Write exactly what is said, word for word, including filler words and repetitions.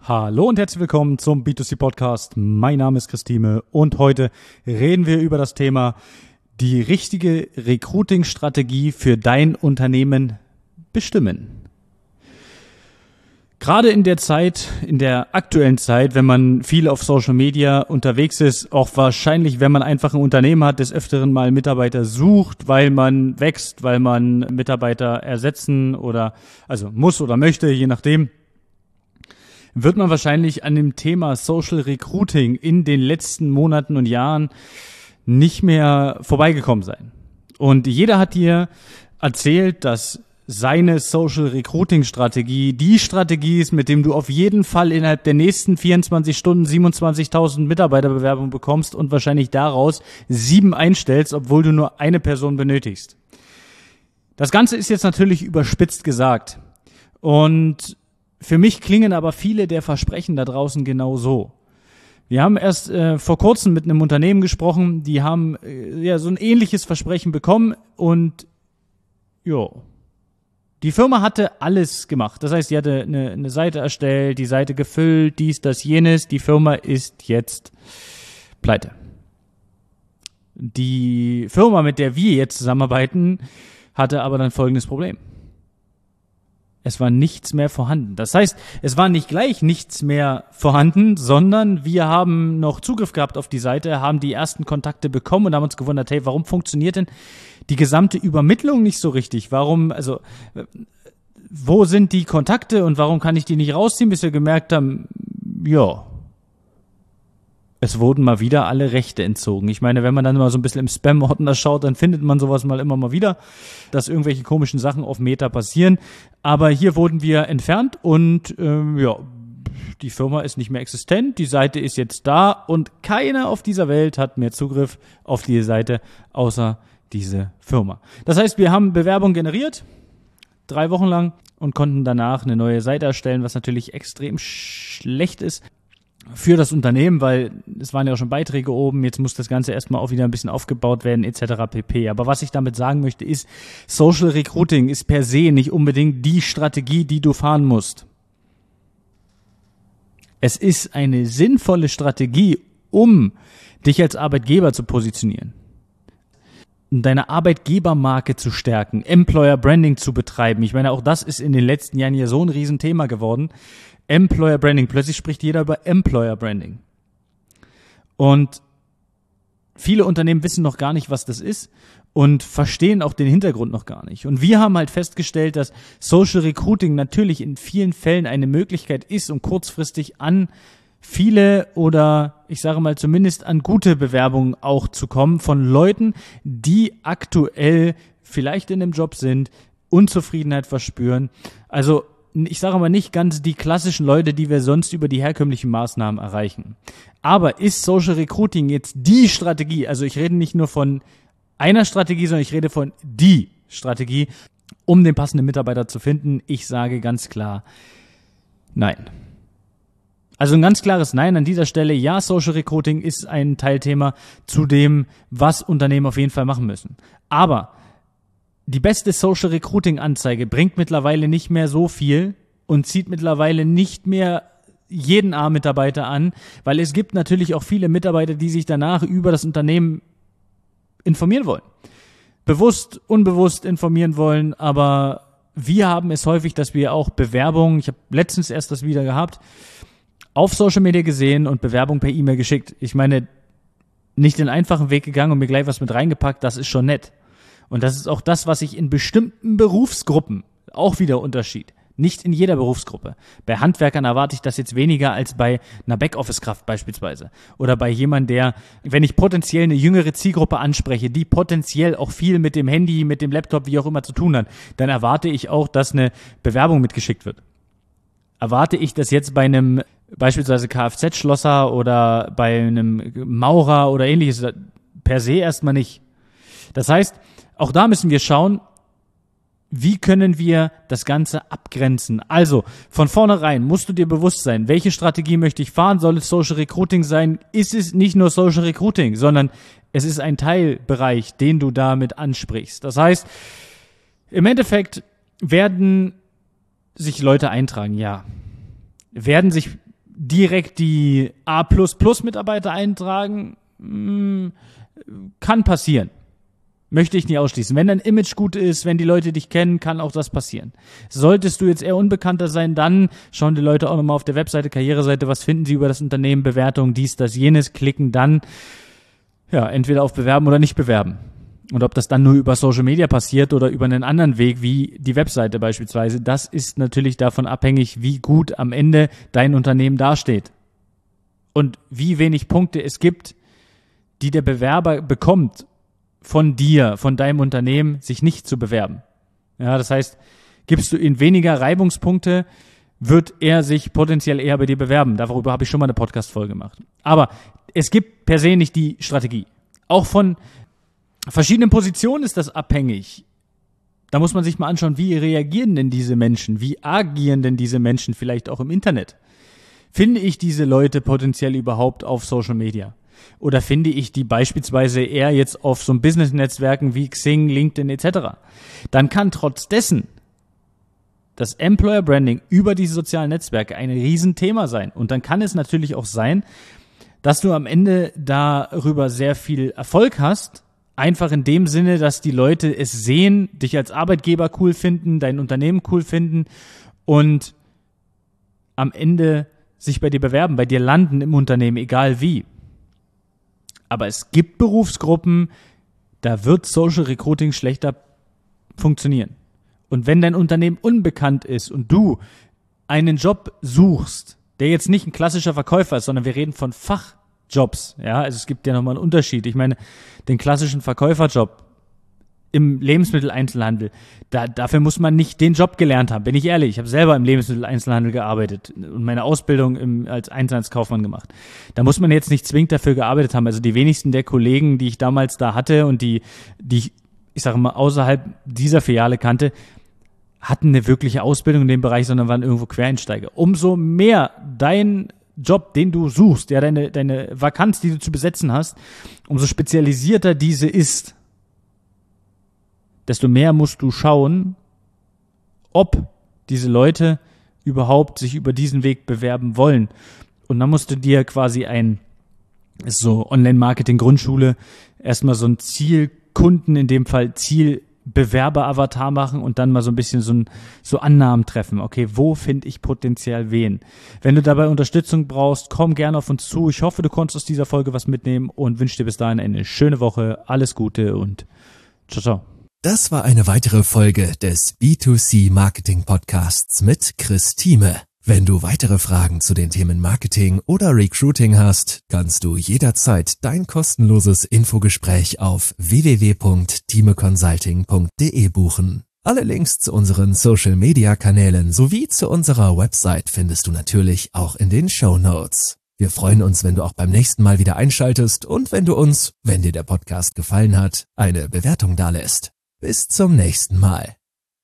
Hallo und herzlich willkommen zum B zwei C Podcast. Mein Name ist Christine und heute reden wir über das Thema die richtige Recruiting-Strategie für dein Unternehmen bestimmen. Gerade in der Zeit, in der aktuellen Zeit, wenn man viel auf Social Media unterwegs ist, auch wahrscheinlich, wenn man einfach ein Unternehmen hat, des Öfteren mal Mitarbeiter sucht, weil man wächst, weil man Mitarbeiter ersetzen oder, also muss oder möchte, je nachdem, wird man wahrscheinlich an dem Thema Social Recruiting in den letzten Monaten und Jahren nicht mehr vorbeigekommen sein. Und jeder hat dir erzählt, dass seine Social Recruiting Strategie die Strategie ist, mit dem du auf jeden Fall innerhalb der nächsten vierundzwanzig Stunden siebenundzwanzigtausend Mitarbeiterbewerbungen bekommst und wahrscheinlich daraus sieben einstellst, obwohl du nur eine Person benötigst. Das Ganze ist jetzt natürlich überspitzt gesagt. Und für mich klingen aber viele der Versprechen da draußen genau so. Wir haben erst äh, vor kurzem mit einem Unternehmen gesprochen, die haben äh, ja so ein ähnliches Versprechen bekommen und ja, die Firma hatte alles gemacht. Das heißt, die hatte eine, eine Seite erstellt, die Seite gefüllt, dies, das, jenes. Die Firma ist jetzt pleite. Die Firma, mit der wir jetzt zusammenarbeiten, hatte aber dann folgendes Problem. Es war nichts mehr vorhanden. Das heißt, es war nicht gleich nichts mehr vorhanden, sondern wir haben noch Zugriff gehabt auf die Seite, haben die ersten Kontakte bekommen und haben uns gewundert, hey, warum funktioniert denn die gesamte Übermittlung nicht so richtig? Warum, also, wo sind die Kontakte und warum kann ich die nicht rausziehen, bis wir gemerkt haben, ja, es wurden mal wieder alle Rechte entzogen. Ich meine, wenn man dann mal so ein bisschen im Spam-Ordner schaut, dann findet man sowas mal immer mal wieder, dass irgendwelche komischen Sachen auf Meta passieren. Aber hier wurden wir entfernt und ähm, ja, die Firma ist nicht mehr existent, die Seite ist jetzt da und keiner auf dieser Welt hat mehr Zugriff auf die Seite, außer diese Firma. Das heißt, wir haben Bewerbung generiert, drei Wochen lang und konnten danach eine neue Seite erstellen, was natürlich extrem schlecht ist für das Unternehmen, weil es waren ja auch schon Beiträge oben, jetzt muss das Ganze erstmal auch wieder ein bisschen aufgebaut werden, et cetera pp. Aber was ich damit sagen möchte, ist, Social Recruiting ist per se nicht unbedingt die Strategie, die du fahren musst. Es ist eine sinnvolle Strategie, um dich als Arbeitgeber zu positionieren, deine Arbeitgebermarke zu stärken, Employer Branding zu betreiben. Ich meine, auch das ist in den letzten Jahren ja so ein Riesenthema geworden. Employer Branding. Plötzlich spricht jeder über Employer Branding. Und viele Unternehmen wissen noch gar nicht, was das ist und verstehen auch den Hintergrund noch gar nicht. Und wir haben halt festgestellt, dass Social Recruiting natürlich in vielen Fällen eine Möglichkeit ist, um kurzfristig an viele oder ich sage mal zumindest an gute Bewerbungen auch zu kommen von Leuten, die aktuell vielleicht in einem Job sind, Unzufriedenheit verspüren. Also ich sage mal nicht ganz die klassischen Leute, die wir sonst über die herkömmlichen Maßnahmen erreichen. Aber ist Social Recruiting jetzt die Strategie? Also ich rede nicht nur von einer Strategie, sondern ich rede von die Strategie, um den passenden Mitarbeiter zu finden. Ich sage ganz klar, nein. Also ein ganz klares Nein an dieser Stelle. Ja, Social Recruiting ist ein Teilthema zu dem, was Unternehmen auf jeden Fall machen müssen. Aber die beste Social Recruiting Anzeige bringt mittlerweile nicht mehr so viel und zieht mittlerweile nicht mehr jeden A-Mitarbeiter an, weil es gibt natürlich auch viele Mitarbeiter, die sich danach über das Unternehmen informieren wollen. Bewusst, unbewusst informieren wollen, aber wir haben es häufig, dass wir auch Bewerbungen, ich habe letztens erst das wieder gehabt, auf Social Media gesehen und Bewerbung per E-Mail geschickt. Ich meine, nicht den einfachen Weg gegangen und mir gleich was mit reingepackt, das ist schon nett. Und das ist auch das, was ich in bestimmten Berufsgruppen, auch wieder Unterschied, nicht in jeder Berufsgruppe. Bei Handwerkern erwarte ich das jetzt weniger als bei einer Backoffice-Kraft beispielsweise. Oder bei jemandem, der, wenn ich potenziell eine jüngere Zielgruppe anspreche, die potenziell auch viel mit dem Handy, mit dem Laptop, wie auch immer zu tun hat, dann erwarte ich auch, dass eine Bewerbung mitgeschickt wird. Erwarte ich das jetzt bei einem beispielsweise Kfz-Schlosser oder bei einem Maurer oder ähnliches per se erstmal nicht. Das heißt, auch da müssen wir schauen, wie können wir das Ganze abgrenzen. Also von vornherein musst du dir bewusst sein, welche Strategie möchte ich fahren? Soll es Social Recruiting sein? Ist es nicht nur Social Recruiting, sondern es ist ein Teilbereich, den du damit ansprichst. Das heißt, im Endeffekt werden sich Leute eintragen, ja. Werden sich direkt die A plus plus Mitarbeiter eintragen, mh, kann passieren. Möchte ich nicht ausschließen. Wenn dein Image gut ist, wenn die Leute dich kennen, kann auch das passieren. Solltest du jetzt eher unbekannter sein, dann schauen die Leute auch nochmal auf der Webseite, Karriereseite, was finden sie über das Unternehmen, Bewertungen, dies, das, jenes, klicken dann ja entweder auf Bewerben oder nicht bewerben. Und ob das dann nur über Social Media passiert oder über einen anderen Weg, wie die Webseite beispielsweise, das ist natürlich davon abhängig, wie gut am Ende dein Unternehmen dasteht. Und wie wenig Punkte es gibt, die der Bewerber bekommt, von dir, von deinem Unternehmen, sich nicht zu bewerben. Ja, das heißt, gibst du ihm weniger Reibungspunkte, wird er sich potenziell eher bei dir bewerben. Darüber habe ich schon mal eine Podcast-Folge gemacht. Aber es gibt per se nicht die Strategie. Auch von verschiedenen Positionen ist das abhängig. Da muss man sich mal anschauen, wie reagieren denn diese Menschen? Wie agieren denn diese Menschen vielleicht auch im Internet? Finde ich diese Leute potenziell überhaupt auf Social Media? Oder finde ich die beispielsweise eher jetzt auf so Business-Netzwerken wie Xing, LinkedIn et cetera? Dann kann trotz dessen das Employer Branding über diese sozialen Netzwerke ein Riesenthema sein. Und dann kann es natürlich auch sein, dass du am Ende darüber sehr viel Erfolg hast, einfach in dem Sinne, dass die Leute es sehen, dich als Arbeitgeber cool finden, dein Unternehmen cool finden und am Ende sich bei dir bewerben, bei dir landen im Unternehmen, egal wie. Aber es gibt Berufsgruppen, da wird Social Recruiting schlechter funktionieren. Und wenn dein Unternehmen unbekannt ist und du einen Job suchst, der jetzt nicht ein klassischer Verkäufer ist, sondern wir reden von Fachjobs, ja, also es gibt ja nochmal einen Unterschied. Ich meine, den klassischen Verkäuferjob im Lebensmitteleinzelhandel, da, dafür muss man nicht den Job gelernt haben, bin ich ehrlich. Ich habe selber im Lebensmitteleinzelhandel gearbeitet und meine Ausbildung im, als Einzelhandelskaufmann gemacht. Da muss man jetzt nicht zwingend dafür gearbeitet haben. Also die wenigsten der Kollegen, die ich damals da hatte und die, die ich, ich sage mal, außerhalb dieser Filiale kannte, hatten eine wirkliche Ausbildung in dem Bereich, sondern waren irgendwo Quereinsteiger. Umso mehr dein Job, den du suchst, ja, deine, deine Vakanz, die du zu besetzen hast, umso spezialisierter diese ist, desto mehr musst du schauen, ob diese Leute überhaupt sich über diesen Weg bewerben wollen. Und dann musst du dir quasi ein, ist so Online-Marketing-Grundschule, erstmal so ein Zielkunden, in dem Fall Zielbewerber-Avatar machen und dann mal so ein bisschen so, ein, so Annahmen treffen. Okay, wo finde ich potenziell wen? Wenn du dabei Unterstützung brauchst, komm gerne auf uns zu. Ich hoffe, du konntest aus dieser Folge was mitnehmen und wünsche dir bis dahin eine schöne Woche. Alles Gute und ciao, ciao. Das war eine weitere Folge des B zwei C Marketing Podcasts mit Chris Thieme. Wenn du weitere Fragen zu den Themen Marketing oder Recruiting hast, kannst du jederzeit dein kostenloses Infogespräch auf w w w punkt thieme consulting punkt d e buchen. Alle Links zu unseren Social Media Kanälen sowie zu unserer Website findest du natürlich auch in den Shownotes. Wir freuen uns, wenn du auch beim nächsten Mal wieder einschaltest und wenn du uns, wenn dir der Podcast gefallen hat, eine Bewertung dalässt. Bis zum nächsten Mal.